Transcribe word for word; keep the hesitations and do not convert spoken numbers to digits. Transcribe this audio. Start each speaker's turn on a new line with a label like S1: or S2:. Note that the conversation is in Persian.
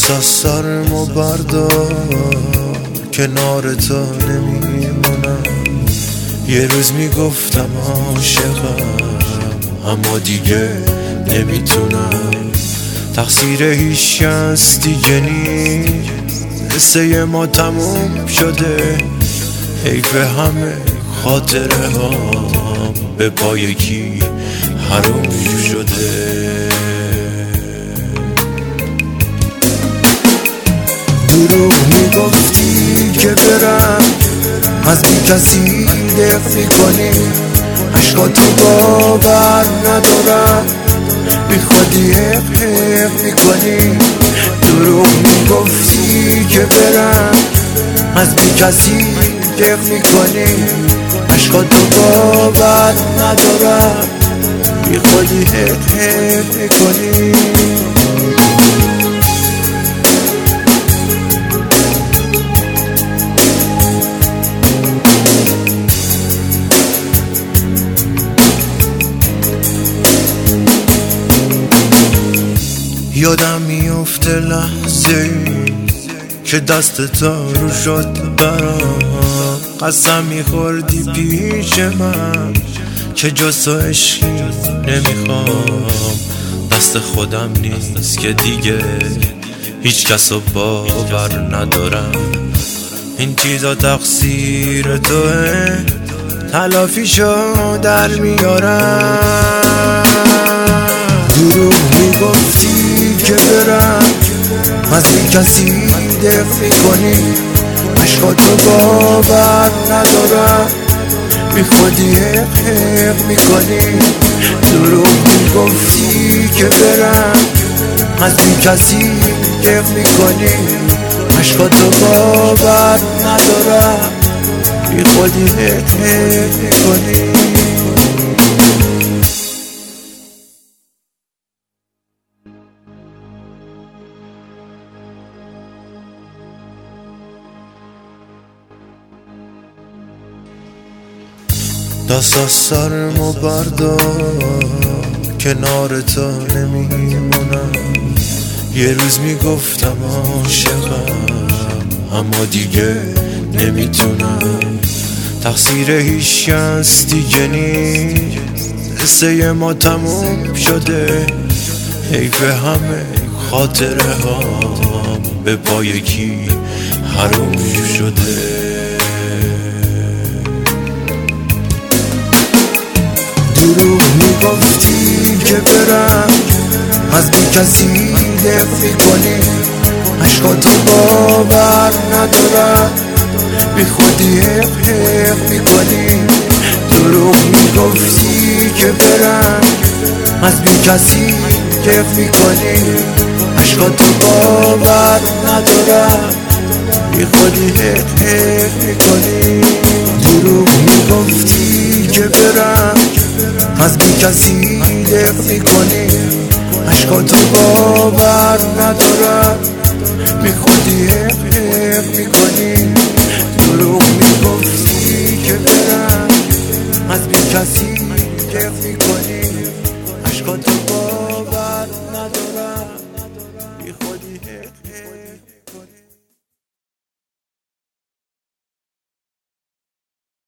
S1: دست از سرمو بردار، کنار تو نمیمونم. یه روز میگفتم عاشقم، اما دیگه نمیتونم. تقصیر هیچ کس دیگه نیست، قصه ما تموم شده. حیف همه خاطره هم به پای کی حروم شده. دروغ میگفتی که برم، از بی کسی دق میکنی. عشقاتو باور ندارم، بی خودی حق حق میکنی. دروغ میگفتی که برم، از بی کسی دق میکنی. عشقاتو باور ندارم، بی خودی حق حق میکنی. یادم میفته لحظه که دست تو رو شد برام. قسم میخوردی پیش من که جز تو عشقی نمیخوام. دست خودم نیست که دیگه هیچ کس رو باور ندارم. این چیزا تقصیر توه، تلافیشو در میارم. دروغ میگفتی که برم، از بی کسی دق میکنی. عشقاتو باور ندارم، بی خودی حق حق میکنی. دروغ میگفتی که برم، از بی کسی دق میکنی. عشقاتو باور ندارم، بی خودی حق حق میکنی. دست از سرمو بردار، کنار تو نمیمونم. یه روز میگفتم عاشقم، اما دیگه نمیتونم. تقصیر هیچ کس دیگه نیست، قصه ما تموم شده. حیف همه خاطره هم به پای کی حروم شده. دروغ میگفتی که برم، از بی کسی دق میکنی. عشقاتو باور ندارم، بی خودی حق حق میکنی. دروغ میگفتی که برم، از بی کسی دق میکنی. عشقاتو باور ندارم، بی خودی حق حق میکنی. دروغ میگفتی که برم، از بی کسی دق میکنی. عشقاتو باور ندارم، بی خودی حق حق میکنی. دروغ میگفتی که برم، از بی کسی دق میکنی. عشقاتو باور ندارم، بی خودی حق حق